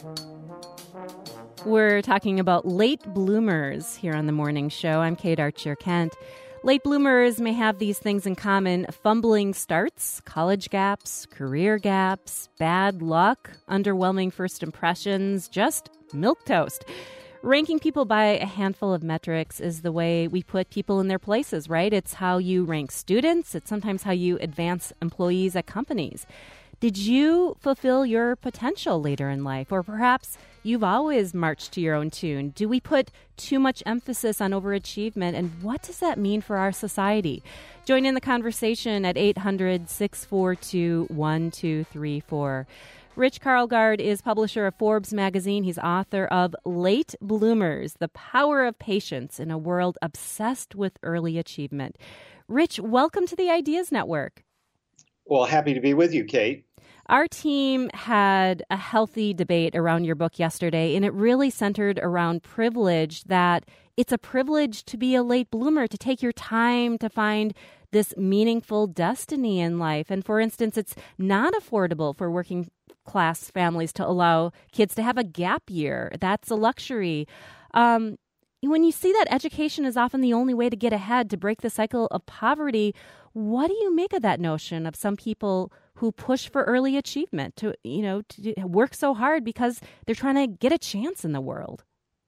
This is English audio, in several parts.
We're talking about late bloomers here on The Morning Show. I'm Kate Archer-Kent. Late bloomers may have these things in common: fumbling starts, college gaps, career gaps, bad luck, underwhelming first impressions, just milquetoast. Ranking people by a handful of metrics is the way we put people in their places, right? It's how you rank students. It's sometimes how you advance employees at companies. Did you fulfill your potential later in life? Or perhaps you've always marched to your own tune. Do we put too much emphasis on overachievement? And what does that mean for our society? Join in the conversation at 800-642-1234. Rich Karlgaard is publisher of Forbes magazine. He's author of Late Bloomers, The Power of Patience in a World Obsessed with Early Achievement. Rich, welcome to the Ideas Network. Well, happy to be with you, Kate. Our team had a healthy debate around your book yesterday, and it really centered around privilege, that it's a privilege to be a late bloomer, to take your time to find this meaningful destiny in life. And for instance, it's not affordable for working class families to allow kids to have a gap year. That's a luxury. When you see that education is often the only way to get ahead, to break the cycle of poverty, what do you make of that notion of some people who push for early achievement, to work so hard because they're trying to get a chance in the world?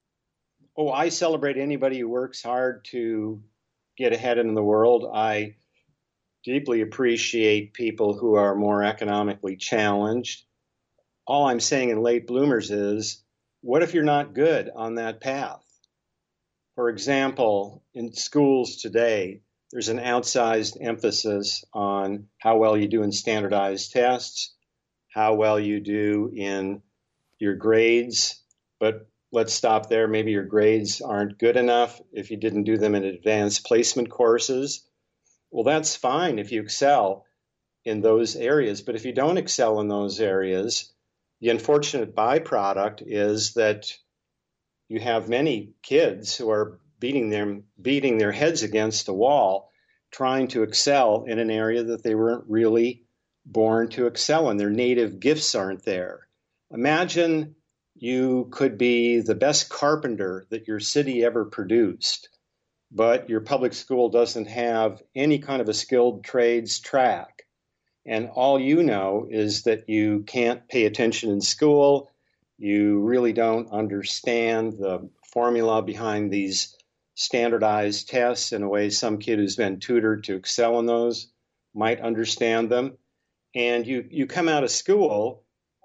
Oh, I celebrate anybody who works hard to get ahead in the world. I deeply appreciate people who are more economically challenged. All I'm saying in late bloomers is, what if you're not good on that path? For example, in schools today, there's an outsized emphasis on how well you do in standardized tests, how well you do in your grades. But let's stop there. Maybe your grades aren't good enough if you didn't do them in advanced placement courses. Well, that's fine if you excel in those areas. But if you don't excel in those areas, the unfortunate byproduct is that you have many kids who are beating their heads against a wall, trying to excel in an area that they weren't really born to excel in. Their native gifts aren't there. Imagine you could be the best carpenter that your city ever produced, but your public school doesn't have any kind of a skilled trades track. And all you know is that you can't pay attention in school. You really don't understand the formula behind these standardized tests in a way some kid who's been tutored to excel in those might understand them. And you come out of school,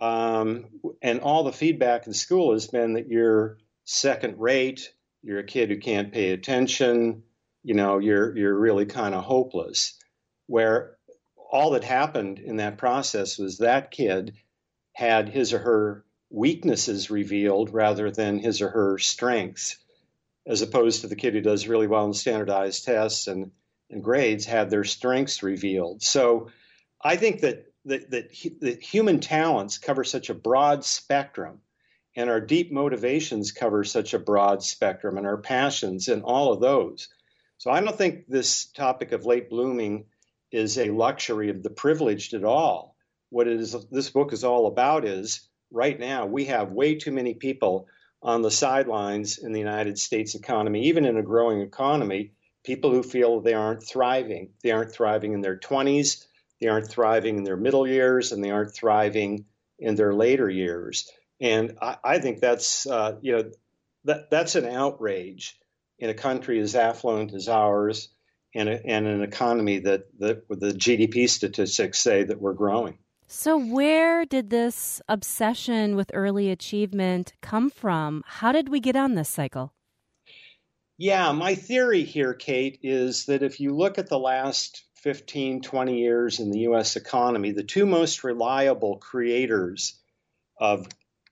and all the feedback in school has been that you're second rate, you're a kid who can't pay attention, you're really kind of hopeless. Where all that happened in that process was that kid had his or her weaknesses revealed rather than his or her strengths, as opposed to the kid who does really well in standardized tests and grades had their strengths revealed. So I think that human talents cover such a broad spectrum, and our deep motivations cover such a broad spectrum, and our passions and all of those. So I don't think this topic of late blooming is a luxury of the privileged at all. What this book is all about is, right now, we have way too many people on the sidelines in the United States economy, even in a growing economy, people who feel they aren't thriving. They aren't thriving in their 20s, they aren't thriving in their middle years, and they aren't thriving in their later years. And I think that's that's an outrage in a country as affluent as ours, and an economy that the GDP statistics say that we're growing. So where did this obsession with early achievement come from? How did we get on this cycle? Yeah, my theory here, Kate, is that if you look at the last 15, 20 years in the U.S. economy, the two most reliable creators of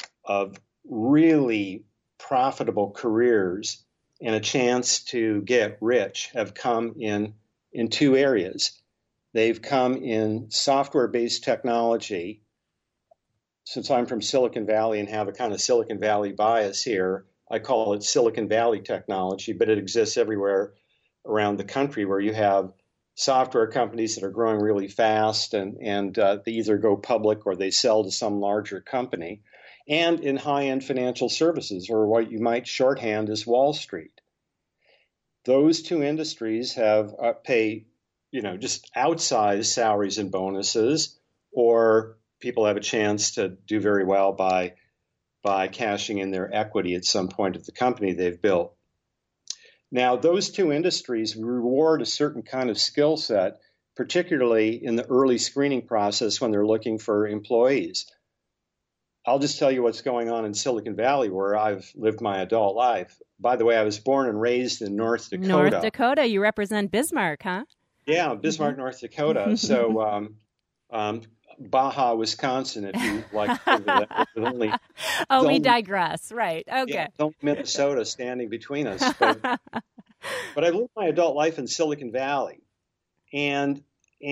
really profitable careers and a chance to get rich have come in two areas. They've come in software-based technology. Since I'm from Silicon Valley and have a kind of Silicon Valley bias here, I call it Silicon Valley technology, but it exists everywhere around the country where you have software companies that are growing really fast, and they either go public or they sell to some larger company, and in high-end financial services, or what you might shorthand as Wall Street. Those two industries have pay, just outsized salaries and bonuses, or people have a chance to do very well by cashing in their equity at some point of the company they've built. Now, those two industries reward a certain kind of skill set, particularly in the early screening process when they're looking for employees. I'll just tell you what's going on in Silicon Valley, where I've lived my adult life. By the way, I was born and raised in North Dakota. North Dakota, you represent Bismarck, huh? Yeah, Bismarck, North Dakota. So Baja, Wisconsin, if you like to think of that. We digress. Right. Okay. Yeah, don't Minnesota standing between us. But I've lived my adult life in Silicon Valley. And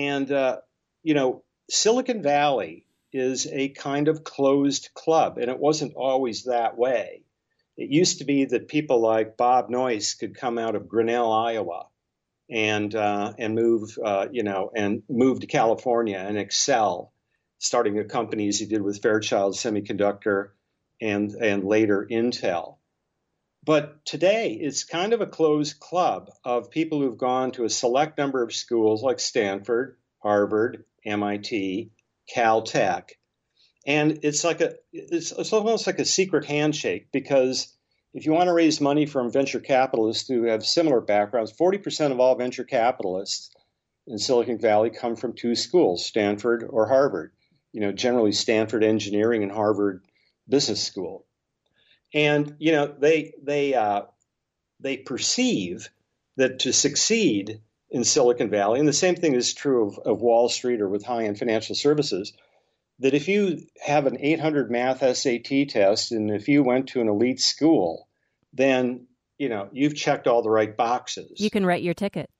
Silicon Valley is a kind of closed club, and it wasn't always that way. It used to be that people like Bob Noyce could come out of Grinnell, Iowa, and move to California and excel, starting a company as he did with Fairchild Semiconductor and later Intel. But today it's kind of a closed club of people who've gone to a select number of schools like Stanford, Harvard, MIT, Caltech. And it's almost like a secret handshake, because if you want to raise money from venture capitalists who have similar backgrounds, 40% of all venture capitalists in Silicon Valley come from two schools, Stanford or Harvard. Generally Stanford Engineering and Harvard Business School. And, they perceive that to succeed in Silicon Valley, and the same thing is true of Wall Street or with high-end financial services, that if you have an 800 math SAT test and if you went to an elite school, then, you've checked all the right boxes. You can write your ticket.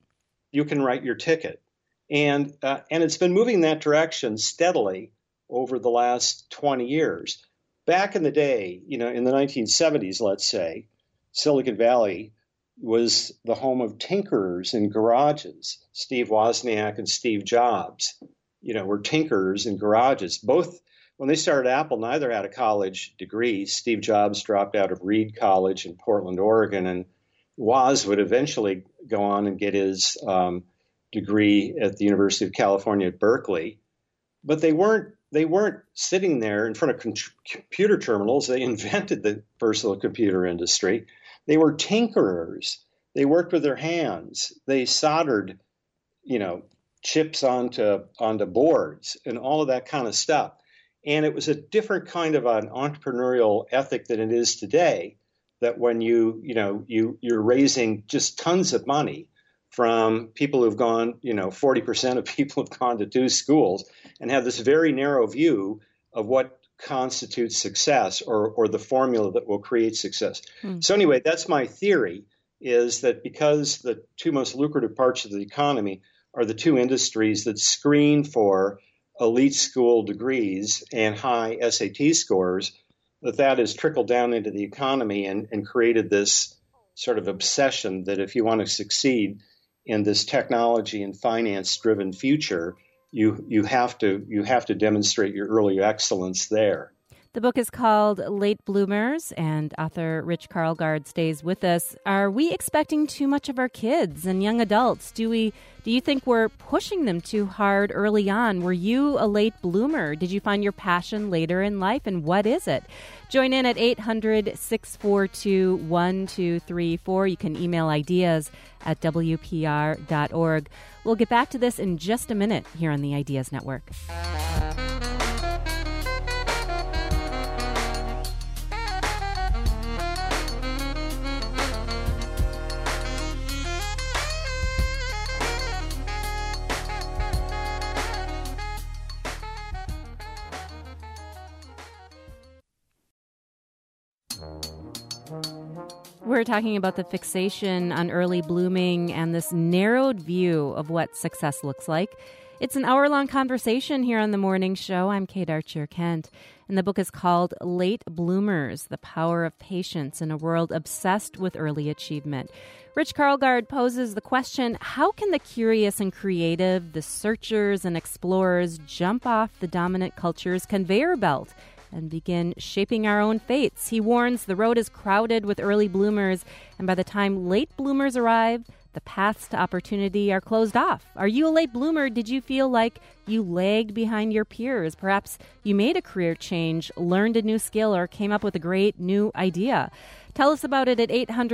And it's been moving in that direction steadily over the last 20 years. Back in the day, in the 1970s, let's say, Silicon Valley was the home of tinkerers in garages. Steve Wozniak and Steve Jobs, were tinkerers in garages. Both, when they started Apple, neither had a college degree. Steve Jobs dropped out of Reed College in Portland, Oregon, and Woz would eventually go on and get his degree at the University of California at Berkeley. But they weren't sitting there in front of computer terminals. They invented the personal computer industry. They were tinkerers. They worked with their hands. They soldered, chips onto boards and all of that kind of stuff. And it was a different kind of an entrepreneurial ethic than it is today, that when you're raising just tons of money from people who've gone, 40% of people have gone to two schools and have this very narrow view of what constitutes success or the formula that will create success. So anyway, that's my theory, is that because the two most lucrative parts of the economy are the two industries that screen for elite school degrees and high SAT scores, that has trickled down into the economy and created this sort of obsession that if you want to succeed in this technology and finance-driven future, you have to demonstrate your early excellence there. The book is called Late Bloomers, and author Rich Karlgaard stays with us. Are we expecting too much of our kids and young adults? Do you think we're pushing them too hard early on? Were you a late bloomer? Did you find your passion later in life, and what is it? Join in at 800-642-1234. You can email ideas at WPR.org. We'll get back to this in just a minute here on the Ideas Network. We're talking about the fixation on early blooming and this narrowed view of what success looks like. It's an hour-long conversation here on The Morning Show. I'm Kate Archer-Kent. And the book is called Late Bloomers, The Power of Patience in a World Obsessed with Early Achievement. Rich Karlgaard poses the question, how can the curious and creative, the searchers and explorers, jump off the dominant culture's conveyor belt and begin shaping our own fates? He warns the road is crowded with early bloomers, and by the time late bloomers arrive, the paths to opportunity are closed off. Are you a late bloomer? Did you feel like you lagged behind your peers? Perhaps you made a career change, learned a new skill, or came up with a great new idea. Tell us about it at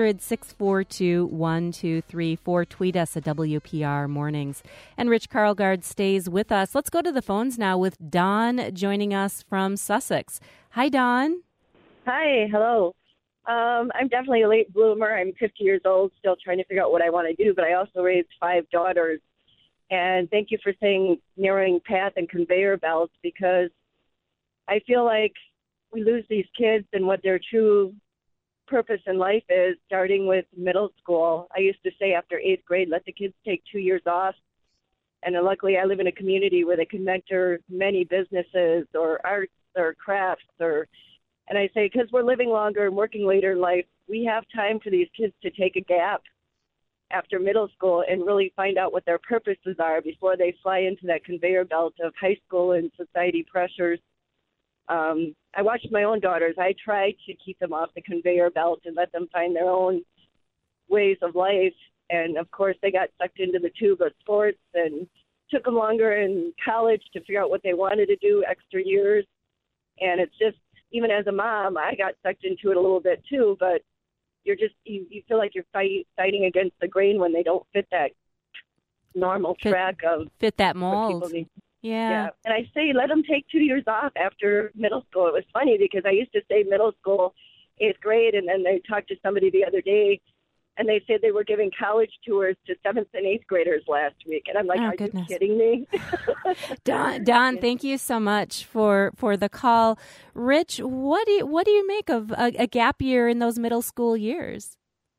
800-642-1234. Tweet us at WPR Mornings. And Rich Karlgaard stays with us. Let's go to the phones now with Dawn joining us from Sussex. Hi, Dawn. Hi, hello. I'm definitely a late bloomer. I'm 50 years old, still trying to figure out what I want to do, but I also raised 5 daughters. And thank you for saying narrowing path and conveyor belts, because I feel like we lose these kids and what their true purpose in life is, starting with middle school. I used to say after 8th grade, let the kids take 2 years off. And luckily I live in a community where they can mentor many businesses or arts or crafts and I say, because we're living longer and working later in life, we have time for these kids to take a gap after middle school and really find out what their purposes are before they fly into that conveyor belt of high school and society pressures. I watched my own daughters. I tried to keep them off the conveyor belt and let them find their own ways of life. And, of course, they got sucked into the tube of sports and took them longer in college to figure out what they wanted to do, extra years. And it's just, even as a mom, I got sucked into it a little bit too, but you feel like you're fighting against the grain when they don't fit that normal track of fit that mold. Yeah. And I say let them take 2 years off after middle school. It was funny because I used to say middle school, 8th grade, and then I talked to somebody the other day, and they said they were giving college tours to 7th and 8th graders last week. And I'm like, are you kidding me? Dawn, thank you so much for the call. Rich, what do you make of a gap year in those middle school years?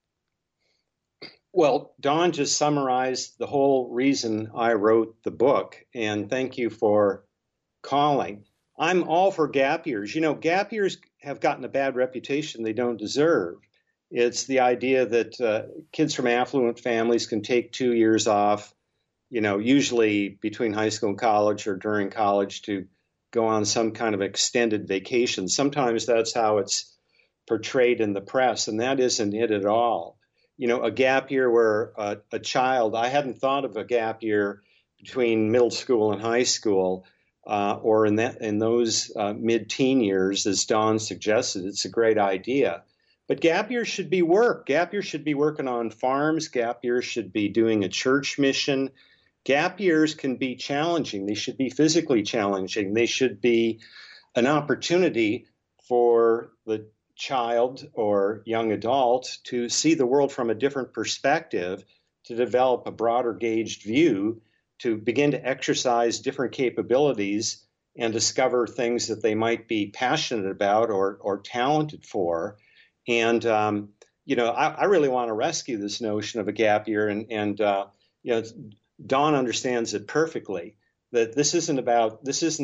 Well, Dawn just summarized the whole reason I wrote the book, and thank you for calling. I'm all for gap years. You know, gap years have gotten a bad reputation they don't deserve. It's the idea that kids from affluent families can take 2 years off, you know, usually between high school and college or during college to go on some kind of extended vacation. Sometimes that's how it's portrayed in the press, and that isn't it at all. You know, a gap year where a child, I hadn't thought of a gap year between middle school and high school or in those mid-teen years, as Dawn suggested. It's a great idea. But gap years should be work. Gap years should be working on farms. Gap years should be doing a church mission. Gap years can be challenging. They should be physically challenging. They should be an opportunity for the child or young adult to see the world from a different perspective, to develop a broader gauged view, to begin to exercise different capabilities and discover things that they might be passionate about or talented for. And, you know, I really want to rescue this notion of a gap year. And you know, Dawn understands it perfectly, that this isn't about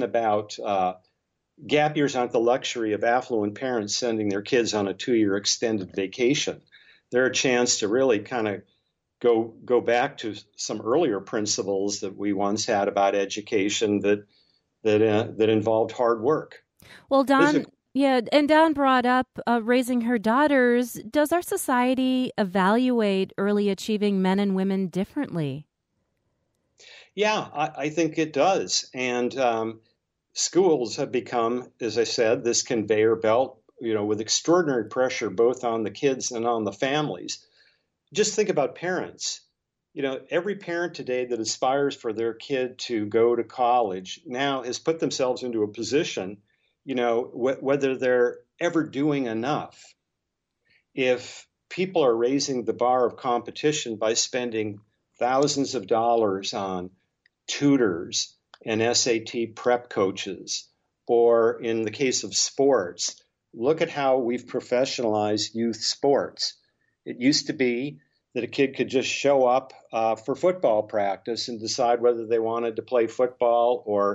gap years aren't the luxury of affluent parents sending their kids on a 2-year extended vacation. They're a chance to really kind of go back to some earlier principles that we once had about education that involved hard work. Well, Dawn, and Dawn brought up raising her daughters. Does our society evaluate early achieving men and women differently? Yeah, I think it does. And schools have become, as I said, this conveyor belt, you know, with extraordinary pressure both on the kids and on the families. Just think about parents. You know, every parent today that aspires for their kid to go to college now has put themselves into a position, you know, whether they're ever doing enough. If people are raising the bar of competition by spending thousands of dollars on tutors and SAT prep coaches, or in the case of sports, look at how we've professionalized youth sports. It used to be that a kid could just show up for football practice and decide whether they wanted to play football or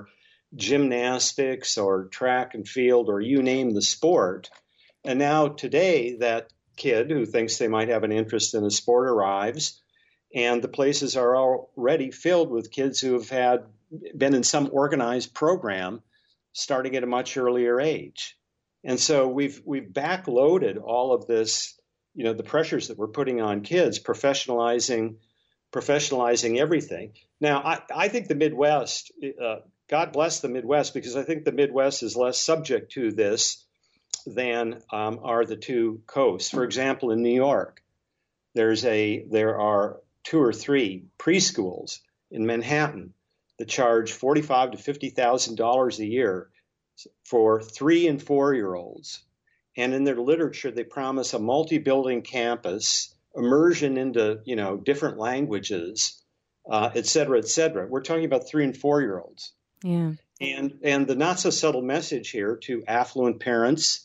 gymnastics or track and field or you name the sport. And now today, that kid who thinks they might have an interest in a sport arrives, and the places are already filled with kids who have been in some organized program starting at a much earlier age. And so we've backloaded all of this, the pressures that we're putting on kids, professionalizing everything. Now, I think the Midwest, God bless the Midwest, because I think the Midwest is less subject to this than are the two coasts. For example, in New York, there are 2 or 3 preschools in Manhattan that charge $45,000 to $50,000 a year for 3 and 4-year-olds. And in their literature, they promise a multi-building campus, immersion into different languages, et cetera, et cetera. We're talking about 3 and 4-year-olds. Yeah. And the not so subtle message here to affluent parents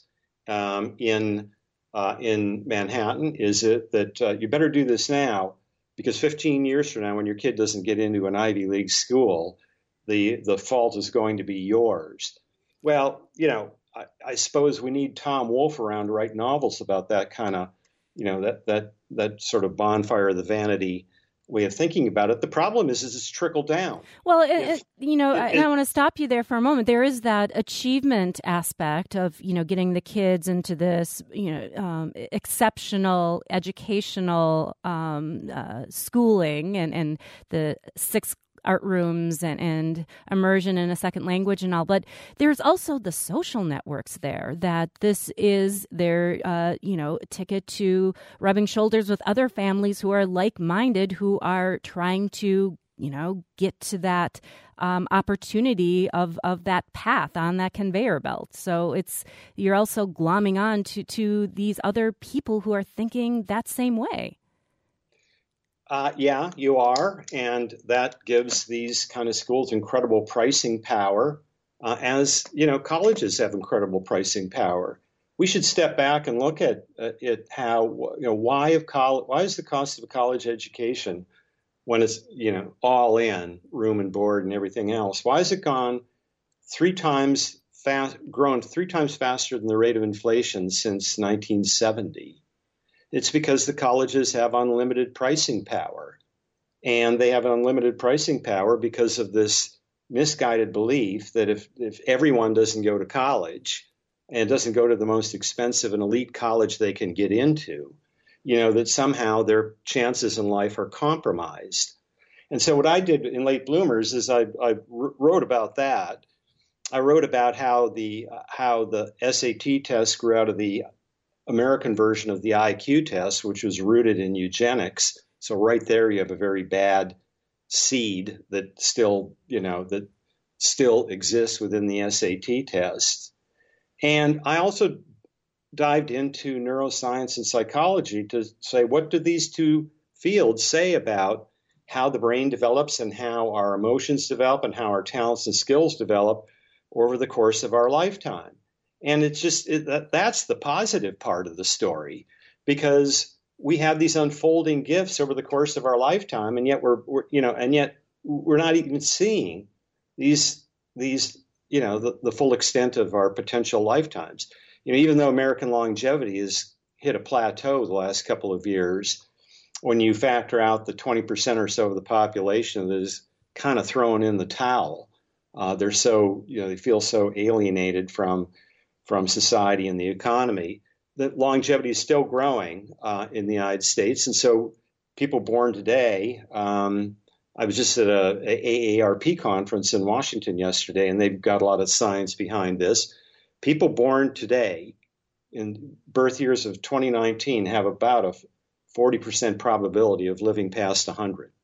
in Manhattan is that you better do this now, because 15 years from now, when your kid doesn't get into an Ivy League school, the fault is going to be yours. Well, I suppose we need Tom Wolfe around to write novels about that kind of, that sort of bonfire of the vanity way of thinking about it. The problem is it's trickled down. Well, I want to stop you there for a moment. There is that achievement aspect of, getting the kids into this, exceptional educational schooling and the 6 art rooms and immersion in a second language and all. But there's also the social networks there, that this is their, ticket to rubbing shoulders with other families who are like-minded, who are trying to, get to that opportunity of that path on that conveyor belt. So you're also glomming on to these other people who are thinking that same way. Yeah, you are. And that gives these kind of schools incredible pricing power, as, colleges have incredible pricing power. We should step back and look at how, why is the cost of a college education, when it's, all in, room and board and everything else, why has it grown 3 times faster than the rate of inflation since 1970? It's because the colleges have unlimited pricing power. And they have unlimited pricing power because of this misguided belief that if everyone doesn't go to college and doesn't go to the most expensive and elite college they can get into, that somehow their chances in life are compromised. And so what I did in Late Bloomers is I wrote about that. I wrote about how the SAT test grew out of the American version of the IQ test, which was rooted in eugenics. So right there, you have a very bad seed that still exists within the SAT test. And I also dived into neuroscience and psychology to say, what do these two fields say about how the brain develops and how our emotions develop and how our talents and skills develop over the course of our lifetime? And it's just that's the positive part of the story, because we have these unfolding gifts over the course of our lifetime, and yet we're not even seeing the full extent of our potential lifetimes. Even though American longevity has hit a plateau the last couple of years, when you factor out the 20% or so of the population that is kind of throwing in the towel, they're so they feel so alienated from society and the economy, that longevity is still growing in the United States. And so people born today, I was just at a AARP conference in Washington yesterday, and they've got a lot of science behind this. People born today in birth years of 2019 have about a 40% probability of living past 100.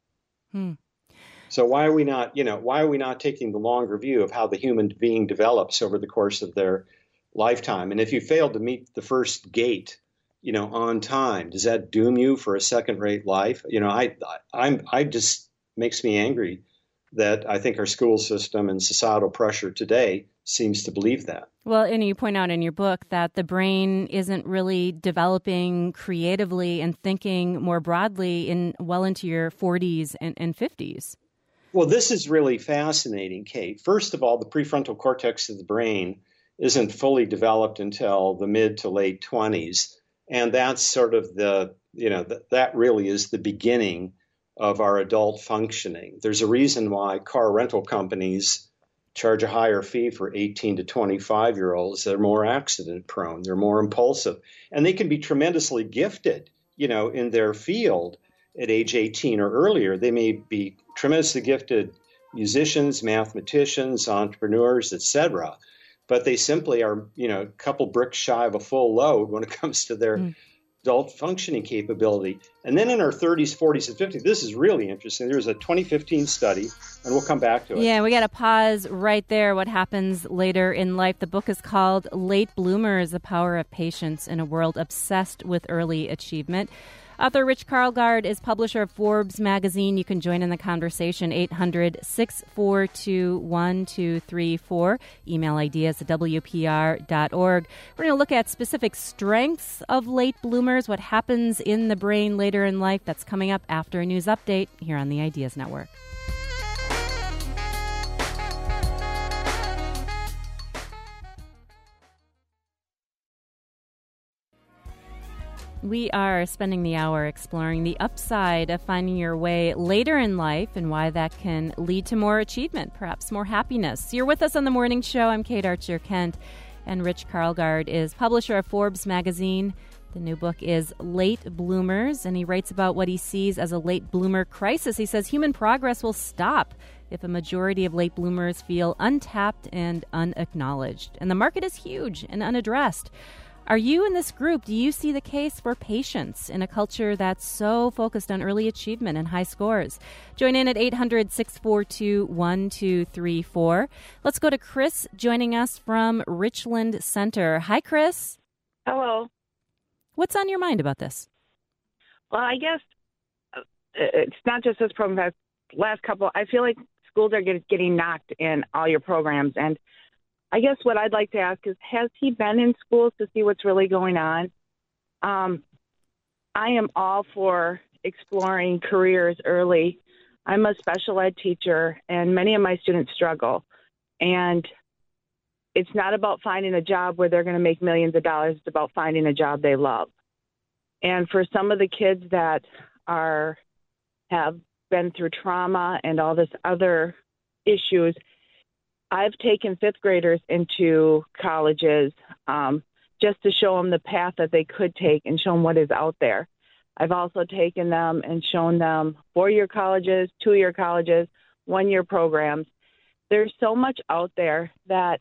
So why are we not taking the longer view of how the human being develops over the course of their lifetime? And if you fail to meet the first gate, on time, does that doom you for a second-rate life? I just makes me angry that I think our school system and societal pressure today seems to believe that. Well, and you point out in your book that the brain isn't really developing creatively and thinking more broadly well into your 40s and 50s. Well, this is really fascinating, Kate. First of all, the prefrontal cortex of the brain isn't fully developed until the mid to late 20s. And that's sort of that really is the beginning of our adult functioning. There's a reason why car rental companies charge a higher fee for 18 to 25-year-olds. They're more accident prone, they're more impulsive, and they can be tremendously gifted, in their field at age 18 or earlier. They may be tremendously gifted musicians, mathematicians, entrepreneurs, etc. But they simply are, a couple bricks shy of a full load when it comes to their adult functioning capability. And then in our 30s, 40s, and 50s, this is really interesting. There was a 2015 study, and we'll come back to it. Yeah, we got to pause right there. What happens later in life? The book is called Late Bloomers, The Power of Patience in a World Obsessed with Early Achievement. Author Rich Karlgaard is publisher of Forbes magazine. You can join in the conversation, 800-642-1234. Email ideas at WPR.org. We're going to look at specific strengths of late bloomers, what happens in the brain later in life. That's coming up after a news update here on the Ideas Network. We are spending the hour exploring the upside of finding your way later in life and why that can lead to more achievement, perhaps more happiness. You're with us on the morning show. I'm Kate Archer-Kent, and Rich Karlgaard is publisher of Forbes magazine. The new book is Late Bloomers, and he writes about what he sees as a late bloomer crisis. He says human progress will stop if a majority of late bloomers feel untapped and unacknowledged. And the market is huge and unaddressed. Are you in this group? Do you see the case for patience in a culture that's so focused on early achievement and high scores? Join in at 800-642-1234. Let's go to Chris joining us from Richland Center. Hi, Chris. Hello. What's on your mind about this? Well, I guess it's not just this program. Last couple, I feel like schools are getting knocked in all your programs. And I guess what I'd like to ask is, has he been in schools to see what's really going on? I am all for exploring careers early. I'm a special ed teacher, and many of my students struggle. And it's not about finding a job where they're going to make millions of dollars. It's about finding a job they love. And for some of the kids that have been through trauma and all this other issues, I've taken fifth graders into colleges just to show them the path that they could take and show them what is out there. I've also taken them and shown them 4-year colleges, 2-year colleges, 1-year programs. There's so much out there that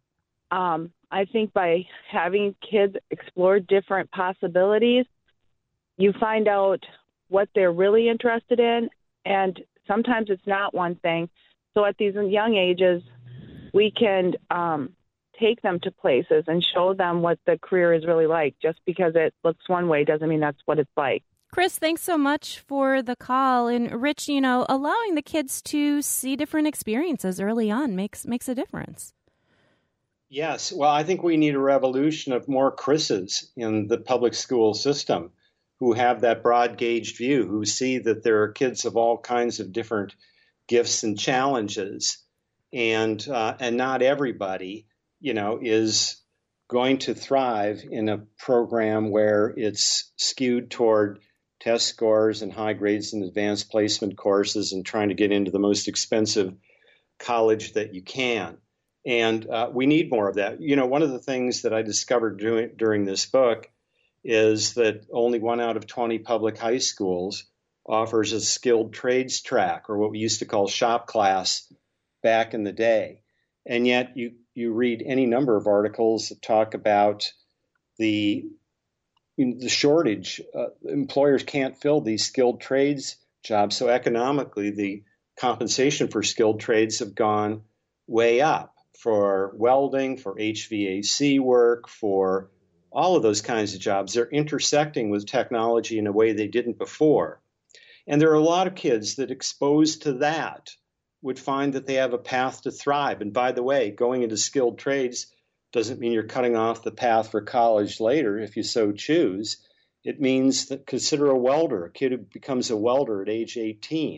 I think by having kids explore different possibilities, you find out what they're really interested in, and sometimes it's not one thing. So at these young ages, we can take them to places and show them what the career is really like. Just because it looks one way doesn't mean that's what it's like. Chris, thanks so much for the call. And Rich, allowing the kids to see different experiences early on makes a difference. Yes. Well, I think we need a revolution of more Chris's in the public school system who have that broad gauged view, who see that there are kids of all kinds of different gifts and challenges. And not everybody, is going to thrive in a program where it's skewed toward test scores and high grades and advanced placement courses and trying to get into the most expensive college that you can. And we need more of that. One of the things that I discovered during this book is that only 1 out of 20 public high schools offers a skilled trades track, or what we used to call shop class back in the day. And yet you read any number of articles that talk about the shortage. Employers can't fill these skilled trades jobs. So economically, the compensation for skilled trades have gone way up for welding, for HVAC work, for all of those kinds of jobs. They're intersecting with technology in a way they didn't before. And there are a lot of kids that exposed to that would find that they have a path to thrive. And by the way, going into skilled trades doesn't mean you're cutting off the path for college later if you so choose. It means that consider a welder, a kid who becomes a welder at age 18.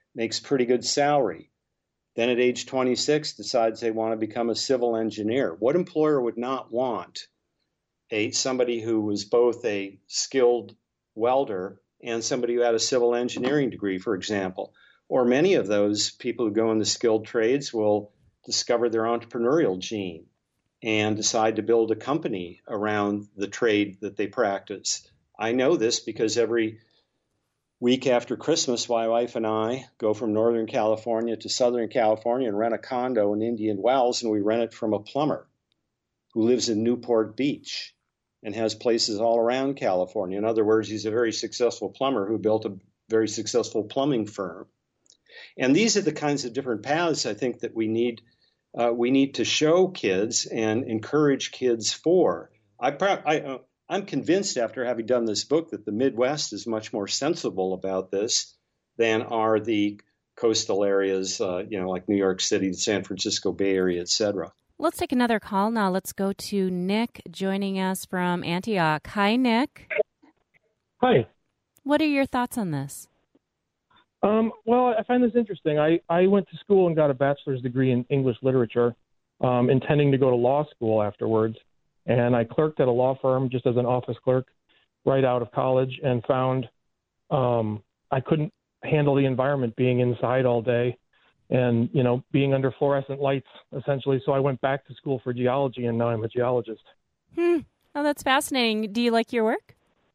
makes pretty good salary. Then at age 26, decides they want to become a civil engineer. What employer would not want somebody who was both a skilled welder and somebody who had a civil engineering degree, for example? Or many of those people who go into skilled trades will discover their entrepreneurial gene and decide to build a company around the trade that they practice. I know this because every week after Christmas, my wife and I go from Northern California to Southern California and rent a condo in Indian Wells, and we rent it from a plumber who lives in Newport Beach and has places all around California. In other words, he's a very successful plumber who built a very successful plumbing firm. And these are the kinds of different paths I think that we need to show kids and encourage kids for. I'm convinced after having done this book that the Midwest is much more sensible about this than are the coastal areas, like New York City, the San Francisco Bay Area, et cetera. Let's take another call now. Let's go to Nick joining us from Antioch. Hi, Nick. Hi. What are your thoughts on this? Well, I find this interesting. I went to school and got a bachelor's degree in English literature, intending to go to law school afterwards. And I clerked at a law firm just as an office clerk right out of college and found I couldn't handle the environment being inside all day and, being under fluorescent lights, essentially. So I went back to school for geology, and now I'm a geologist. Oh, that's fascinating. Do you like your work?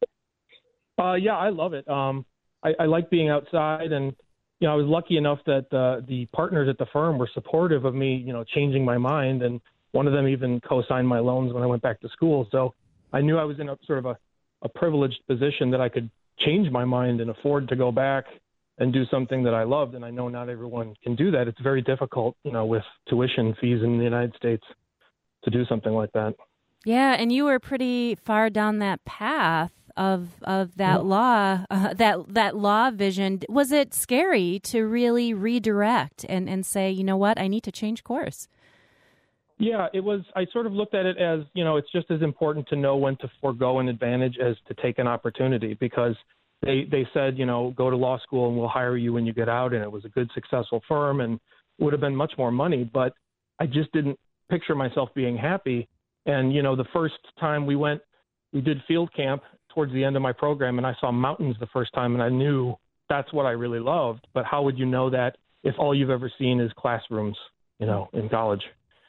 Yeah, I love it. I like being outside, and, I was lucky enough that the partners at the firm were supportive of me, changing my mind, and one of them even co-signed my loans when I went back to school. So I knew I was in a sort of a privileged position that I could change my mind and afford to go back and do something that I loved. And I know not everyone can do that. It's very difficult, with tuition fees in the United States to do something like that. Yeah, and you were pretty far down that path of that law, that law vision. Was it scary to really redirect and say, you know what, I need to change course? Yeah, it was. I sort of looked at it as, it's just as important to know when to forego an advantage as to take an opportunity, because they said, go to law school and we'll hire you when you get out. And it was a good, successful firm and would have been much more money. But I just didn't picture myself being happy. And, the first time we did field camp towards the end of my program, and I saw mountains the first time, and I knew that's what I really loved. But how would you know that if all you've ever seen is classrooms, in college?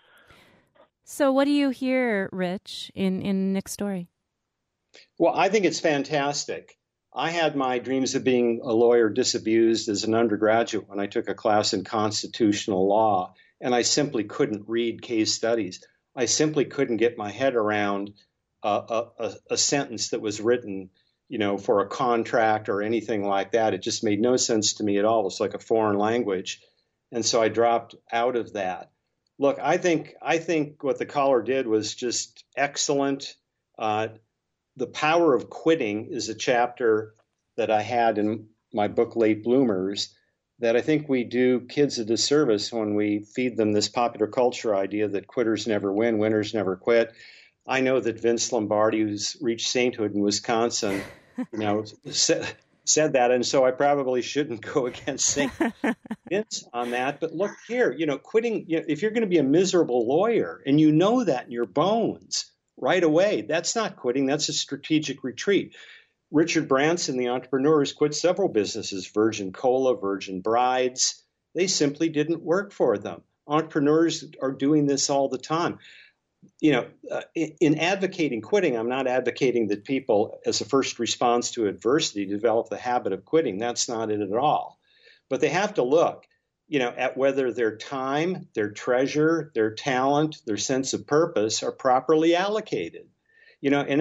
So what do you hear, Rich, in Nick's story? Well, I think it's fantastic. I had my dreams of being a lawyer disabused as an undergraduate when I took a class in constitutional law, and I simply couldn't read case studies. I simply couldn't get my head around a sentence that was written, for a contract or anything like that. It just made no sense to me at all. It's like a foreign language. And so I dropped out of that. Look, I think what the caller did was just excellent. The Power of Quitting is a chapter that I had in my book, Late Bloomers, that I think we do kids a disservice when we feed them this popular culture idea that quitters never win, winners never quit. I know that Vince Lombardi, who's reached sainthood in Wisconsin, said that, and so I probably shouldn't go against St. Vince on that. But look here, quitting, if you're going to be a miserable lawyer and you know that in your bones right away, that's not quitting, that's a strategic retreat. Richard Branson, the entrepreneur, has quit several businesses, Virgin Cola, Virgin Brides. They simply didn't work for them. Entrepreneurs are doing this all the time. In advocating quitting, I'm not advocating that people, as a first response to adversity, develop the habit of quitting. That's not it at all. But they have to look, at whether their time, their treasure, their talent, their sense of purpose are properly allocated. And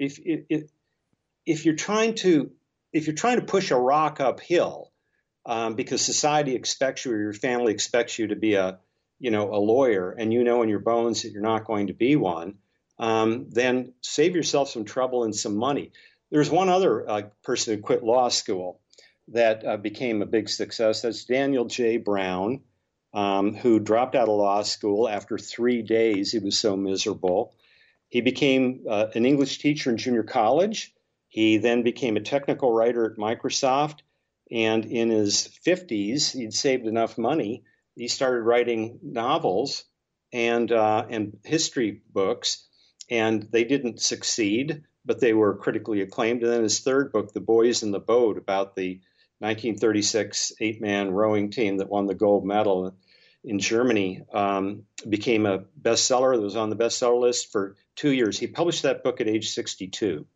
if you're trying to push a rock uphill because society expects you or your family expects you to be a lawyer, and in your bones that you're not going to be one, then save yourself some trouble and some money. There's one other person who quit law school that became a big success. That's Daniel J. Brown, who dropped out of law school after 3 days. He was so miserable. He became an English teacher in junior college. He then became a technical writer at Microsoft. And in his 50s, he'd saved enough money. He started writing novels and history books, and they didn't succeed, but they were critically acclaimed. And then his third book, The Boys in the Boat, about the 1936 eight-man rowing team that won the gold medal in Germany, became a bestseller. It was on the bestseller list for 2 years. He published that book at age 62.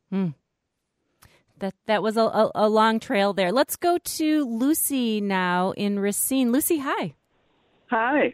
That was a long trail there. Let's go to Lucy now in Racine. Lucy, hi. Hi.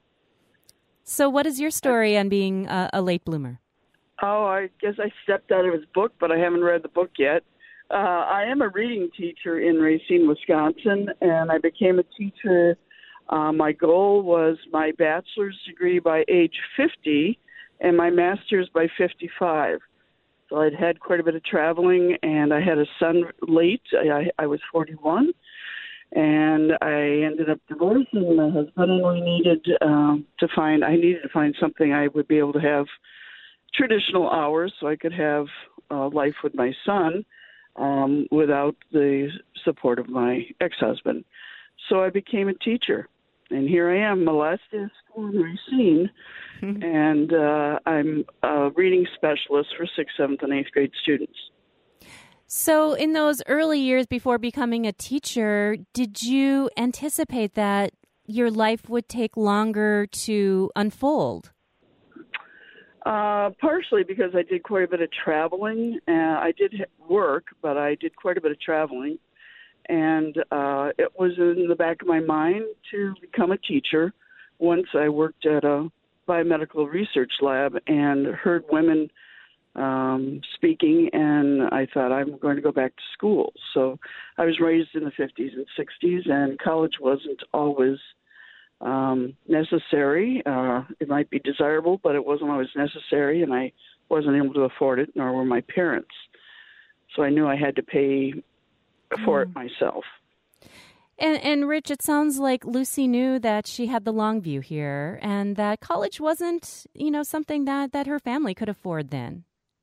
So what is your story on being a late bloomer? Oh, I guess I stepped out of his book, but I haven't read the book yet. I am a reading teacher in Racine, Wisconsin, and I became a teacher. My goal was my bachelor's degree by age 50 and my master's by 55. So I'd had quite a bit of traveling, and I had a son late. I was 41, and I ended up divorcing my husband, and we needed to find something I would be able to have traditional hours so I could have life with my son without the support of my ex-husband. So I became a teacher, and here I am, Molested School in Racine, and I'm a reading specialist for 6th, 7th, and 8th grade students. So in those early years before becoming a teacher, did you anticipate that your life would take longer to unfold? Partially because I did quite a bit of traveling. I did work, but I did quite a bit of traveling. And it was in the back of my mind to become a teacher. Once I worked at a biomedical research lab and heard women speaking, and I thought, I'm going to go back to school. So I was raised in the 50s and 60s, and college wasn't always necessary. It might be desirable, but it wasn't always necessary, and I wasn't able to afford it, nor were my parents. So I knew I had to pay for it myself. And Rich, it sounds like Lucy knew that she had the long view here, and that college wasn't, something that her family could afford then.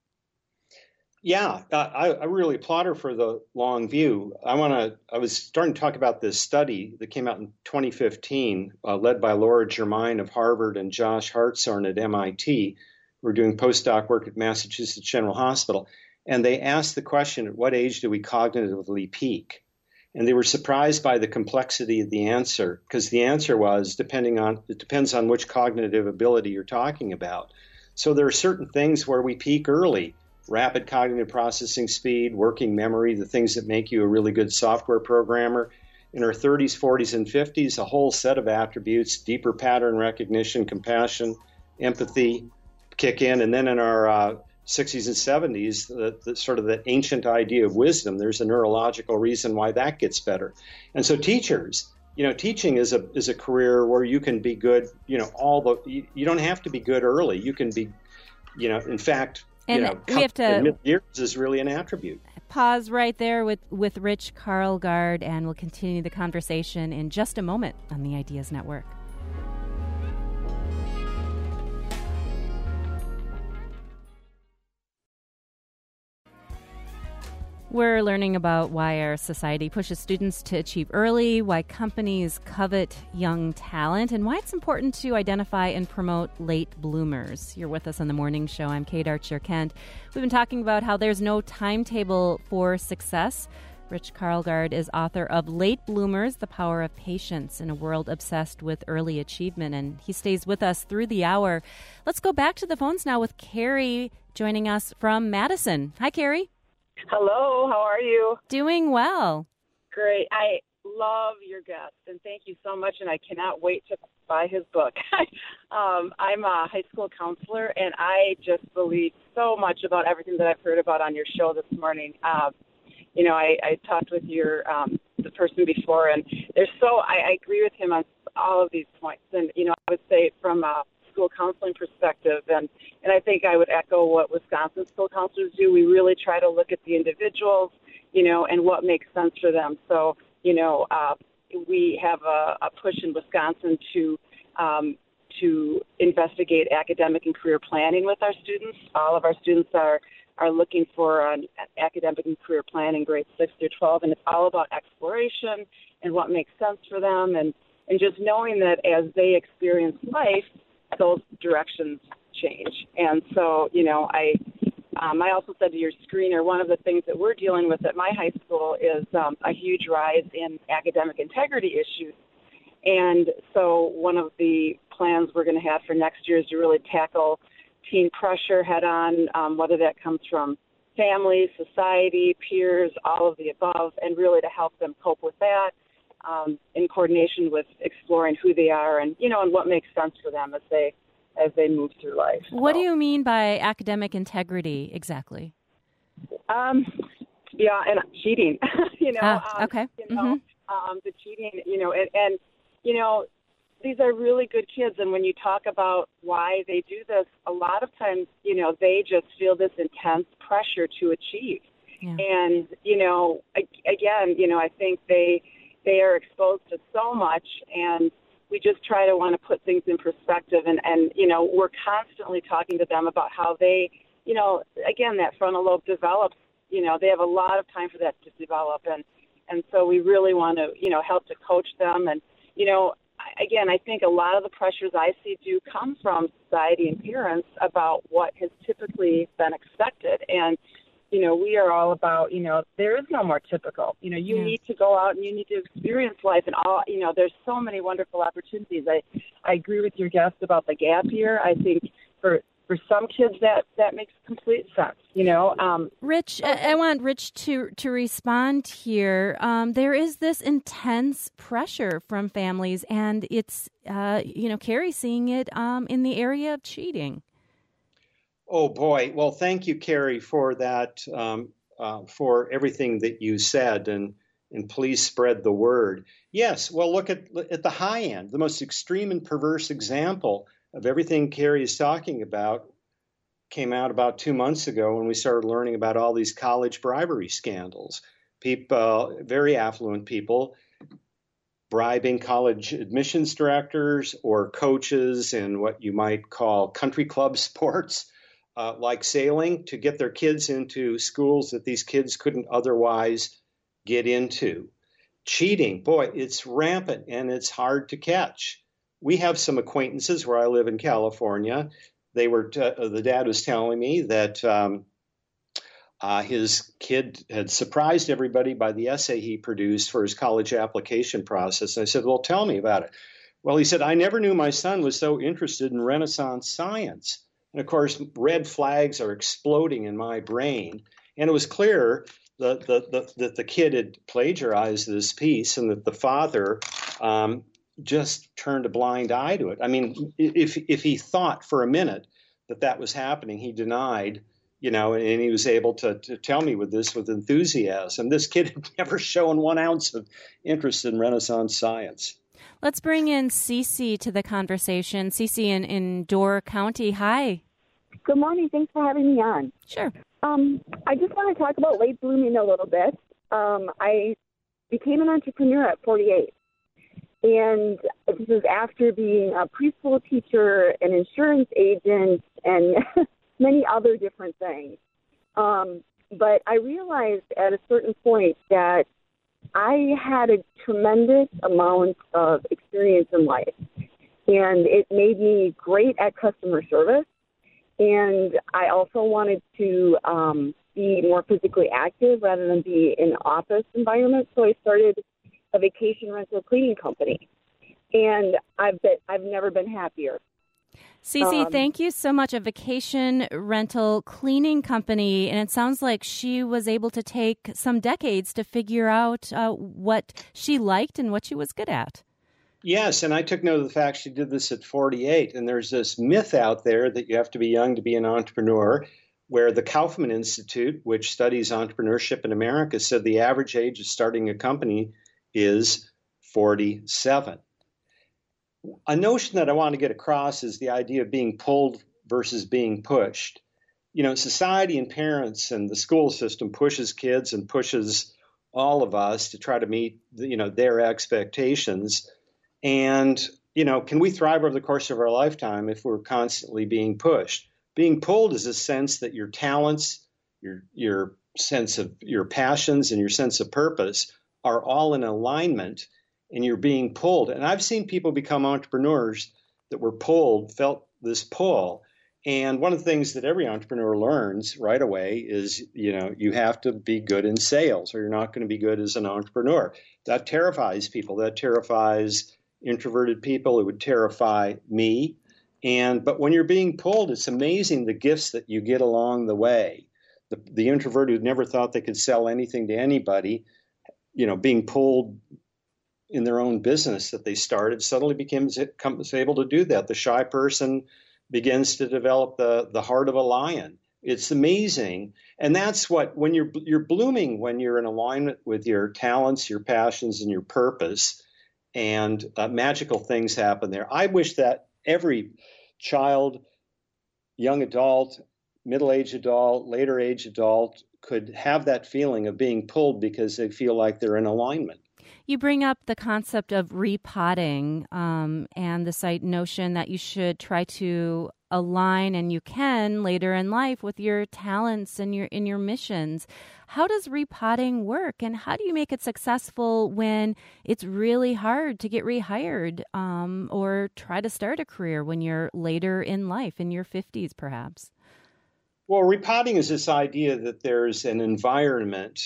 Yeah, I really applaud her for the long view. I was starting to talk about this study that came out in 2015, led by Laura Germain of Harvard and Josh Hartshorn at MIT, who are doing postdoc work at Massachusetts General Hospital. And they asked the question, at what age do we cognitively peak? And they were surprised by the complexity of the answer, because the answer was, it depends on which cognitive ability you're talking about. So there are certain things where we peak early: rapid cognitive processing speed, working memory, the things that make you a really good software programmer. In our 30s, 40s, and 50s, a whole set of attributes: deeper pattern recognition, compassion, empathy kick in. And then in our 60s and 70s, the sort of the ancient idea of wisdom, there's a neurological reason why that gets better. And so teachers, teaching is a career where you can be good, you don't have to be good early. You can be, in fact, and we have to years is really an attribute. Pause right there with Rich Karlgaard, and we'll continue the conversation in just a moment on the Ideas Network. We're learning about why our society pushes students to achieve early, why companies covet young talent, and why it's important to identify and promote late bloomers. You're with us on the morning show. I'm Kate Archer-Kent. We've been talking about how there's no timetable for success. Rich Karlgaard is author of Late Bloomers, The Power of Patience in a World Obsessed with Early Achievement, and he stays with us through the hour. Let's go back to the phones now with Carrie joining us from Madison. Hi, Carrie. Hello, how are you? Doing well. Great. I love your guest, and thank you so much, and I cannot wait to buy his book. I'm a high school counselor, and I just believe so much about everything that I've heard about on your show this morning. I talked with the person before, and I agree with him on all of these points. And, I would say from a school counseling perspective, and I think I would echo what Wisconsin school counselors do. We really try to look at the individuals, and what makes sense for them. So, we have a push in Wisconsin to investigate academic and career planning with our students. All of our students are are looking for an academic and career plan in grades 6 through 12, and it's all about exploration and what makes sense for them, and just knowing that as they experience life, those directions change. And so, I also said to your screener, one of the things that we're dealing with at my high school is a huge rise in academic integrity issues. And so one of the plans we're going to have for next year is to really tackle teen pressure head on, whether that comes from family, society, peers, all of the above, and really to help them cope with that in coordination with exploring who they are and, and what makes sense for them as they move through life. What do you mean by academic integrity exactly? And cheating, Okay. The cheating, and these are really good kids. And when you talk about why they do this, a lot of times, they just feel this intense pressure to achieve. Yeah. And, again, I think they are exposed to so much, and we just try to want to put things in perspective. And we're constantly talking to them about how they, again, that frontal lobe develops, they have a lot of time for that to develop. And so we really want to, help to coach them. And, again, I think a lot of the pressures I see do come from society and parents about what has typically been expected. And, we are all about, there is no more typical. You need to go out and you need to experience life and all, there's so many wonderful opportunities. I agree with your guest about the gap year. I think for some kids that makes complete sense, Rich, I want Rich to respond here. There is this intense pressure from families, and it's, Carrie's seeing it in the area of cheating. Oh, boy. Well, thank you, Carrie, for that, for everything that you said, and please spread the word. Yes, well, look at the high end. The most extreme and perverse example of everything Carrie is talking about came out about 2 months ago when we started learning about all these college bribery scandals. People, very affluent people, bribing college admissions directors or coaches in what you might call country club sports, like sailing, to get their kids into schools that these kids couldn't otherwise get into. Cheating, boy, it's rampant and it's hard to catch. We have some acquaintances where I live in California. The dad was telling me that his kid had surprised everybody by the essay he produced for his college application process. And I said, well, tell me about it. Well, he said, I never knew my son was so interested in Renaissance science. And of course, red flags are exploding in my brain. And it was clear that the kid had plagiarized this piece and that the father just turned a blind eye to it. I mean, if he thought for a minute that was happening, he denied, and he was able to tell me with enthusiasm. This kid had never shown 1 ounce of interest in Renaissance science. Let's bring in Cece to the conversation. Cece in Door County. Hi. Good morning. Thanks for having me on. Sure. I just want to talk about late blooming a little bit. I became an entrepreneur at 48. And this is after being a preschool teacher, an insurance agent, and many other different things. But I realized at a certain point that I had a tremendous amount of experience in life. And it made me great at customer service. And I also wanted to be more physically active rather than be in an office environment. So I started a vacation rental cleaning company. And I've never been happier. Cece, thank you so much. A vacation rental cleaning company. And it sounds like she was able to take some decades to figure out what she liked and what she was good at. Yes, and I took note of the fact she did this at 48. And there's this myth out there that you have to be young to be an entrepreneur, where the Kaufman Institute, which studies entrepreneurship in America, said the average age of starting a company is 47. A notion that I want to get across is the idea of being pulled versus being pushed. Society and parents and the school system pushes kids and pushes all of us to try to meet, their expectations. And, can we thrive over the course of our lifetime if we're constantly being pushed? Being pulled is a sense that your talents, your sense of your passions and your sense of purpose are all in alignment, and you're being pulled. And I've seen people become entrepreneurs that were pulled, felt this pull. And one of the things that every entrepreneur learns right away is, you have to be good in sales or you're not going to be good as an entrepreneur. That terrifies people. That terrifies introverted people. It would terrify me. But when you're being pulled, it's amazing the gifts that you get along the way. The introvert who never thought they could sell anything to anybody, being pulled in their own business that they started, suddenly becomes able to do that. The shy person begins to develop the heart of a lion. It's amazing. And that's what, when you're blooming, when you're in alignment with your talents, your passions, and your purpose, and magical things happen there. I wish that every child, young adult, middle-aged adult, later age adult could have that feeling of being pulled because they feel like they're in alignment. You bring up the concept of repotting and this notion that you should try to align, and you can later in life, with your talents and your missions. How does repotting work, and how do you make it successful when it's really hard to get rehired or try to start a career when you're later in life, in your 50s perhaps? Well, repotting is this idea that there's an environment,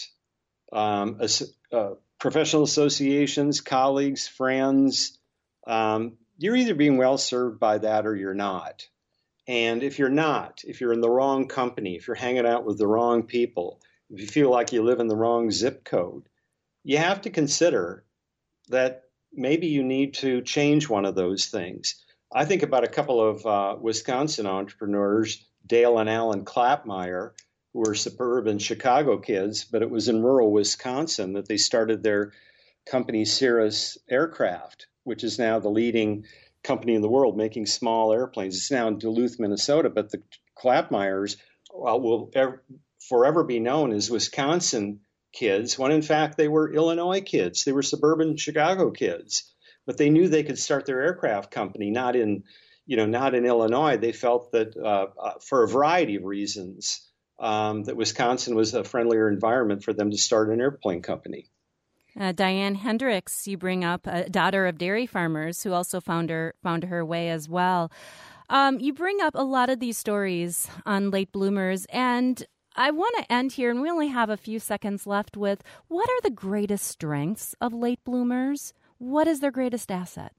professional associations, colleagues, friends. You're either being well served by that or you're not. And if you're not, if you're in the wrong company, if you're hanging out with the wrong people, if you feel like you live in the wrong zip code, you have to consider that maybe you need to change one of those things. I think about a couple of Wisconsin entrepreneurs, Dale and Alan Klappmeyer, who were suburban Chicago kids, but it was in rural Wisconsin that they started their company, Cirrus Aircraft, which is now the leading company in the world making small airplanes. It's now in Duluth, Minnesota, but the Klappmeyers will forever be known as Wisconsin kids, when in fact they were Illinois kids. They were suburban Chicago kids, but they knew they could start their aircraft company, not in Illinois. They felt that for a variety of reasons, that Wisconsin was a friendlier environment for them to start an airplane company. Diane Hendricks, you bring up, a daughter of dairy farmers who also found her way as well. You bring up a lot of these stories on late bloomers, and I want to end here, and we only have a few seconds left, with what are the greatest strengths of late bloomers? What is their greatest asset?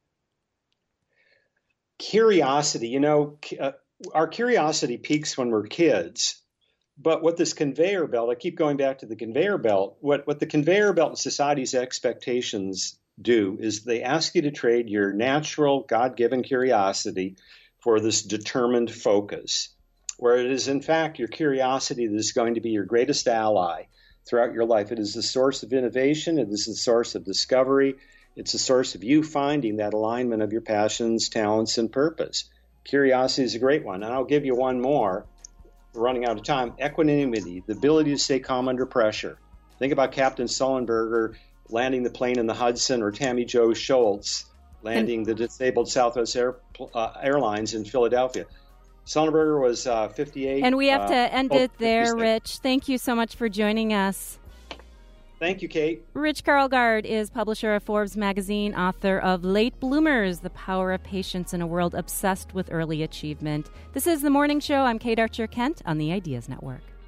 Curiosity. Our curiosity peaks when we're kids. But what this conveyor belt, I keep going back to the conveyor belt, what the conveyor belt and society's expectations do is they ask you to trade your natural, God-given curiosity for this determined focus, where it is, in fact, your curiosity that is going to be your greatest ally throughout your life. It is the source of innovation. It is the source of discovery. It's the source of you finding that alignment of your passions, talents, and purpose. Curiosity is a great one. And I'll give you one more. We're running out of time. Equanimity, the ability to stay calm under pressure. Think about Captain Sullenberger landing the plane in the Hudson, or Tammy Jo Schultz landing the disabled Southwest Airlines in Philadelphia. Sullenberger was 58. And we have to end it there, Rich. Thank you so much for joining us. Thank you, Kate. Rich Karlgaard is publisher of Forbes magazine, author of Late Bloomers, The Power of Patience in a World Obsessed with Early Achievement. This is The Morning Show. I'm Kate Archer-Kent on the Ideas Network.